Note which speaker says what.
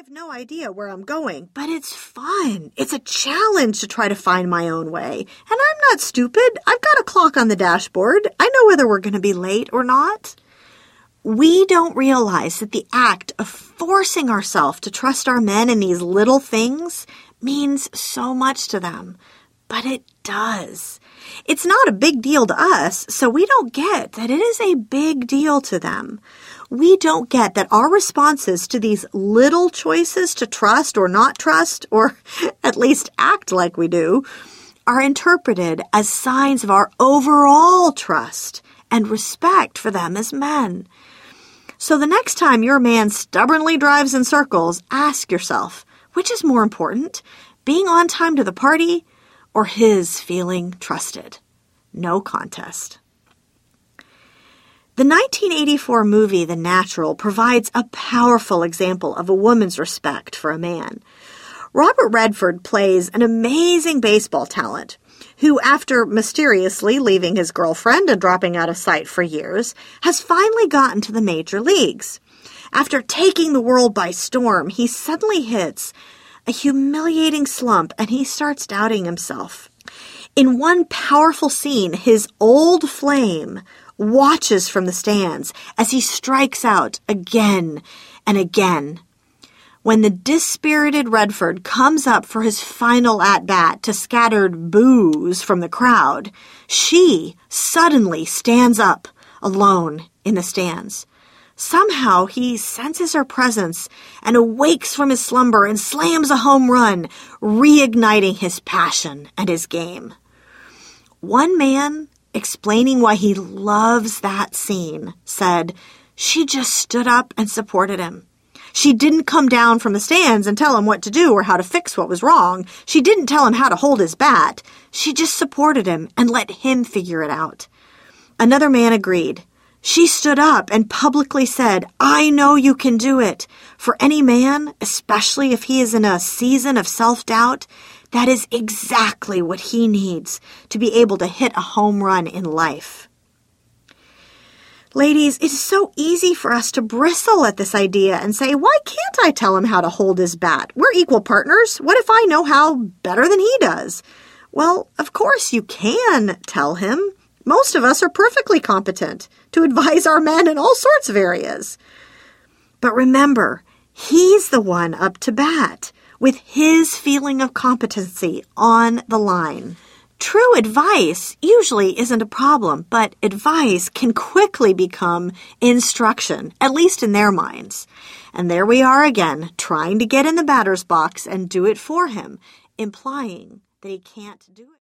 Speaker 1: have no idea where I'm going, but it's fun. It's a challenge to try to find my own way. And I'm not stupid. I've got a clock on the dashboard. I know whether we're going to be late or not. We don't realize that the act of forcing ourselves to trust our men in these little things means so much to them. But it does. It's not a big deal to us, so we don't get that it is a big deal to them. We don't get that our responses to these little choices to trust or not trust, or at least act like we do, are interpreted as signs of our overall trust and respect for them as men. So the next time your man stubbornly drives in circles, ask yourself, which is more important, being on time to the party or his feeling trusted? No contest. The 1984 movie The Natural provides a powerful example of a woman's respect for a man. Robert Redford plays an amazing baseball talent who, after mysteriously leaving his girlfriend and dropping out of sight for years, has finally gotten to the major leagues. After taking the world by storm, he suddenly hits a humiliating slump and he starts doubting himself. In one powerful scene, his old flame watches from the stands as he strikes out again and again. When the dispirited Redford comes up for his final at-bat to scattered boos from the crowd, she suddenly stands up alone in the stands. Somehow he senses her presence and awakes from his slumber and slams a home run, reigniting his passion and his game. One man, explaining why he loves that scene, said, "She just stood up and supported him. She didn't come down from the stands and tell him what to do or how to fix what was wrong. She didn't tell him how to hold his bat. She just supported him and let him figure it out." Another man agreed. "She stood up and publicly said, 'I know you can do it.' For any man, especially if he is in a season of self-doubt, that is exactly what he needs to be able to hit a home run in life." Ladies, it is so easy for us to bristle at this idea and say, why can't I tell him how to hold his bat? We're equal partners. What if I know how better than he does? Well, of course you can tell him. Most of us are perfectly competent to advise our men in all sorts of areas. But remember, he's the one up to bat, with his feeling of competency on the line. True advice usually isn't a problem, but advice can quickly become instruction, at least in their minds. And there we are again, trying to get in the batter's box and do it for him, implying that he can't do it.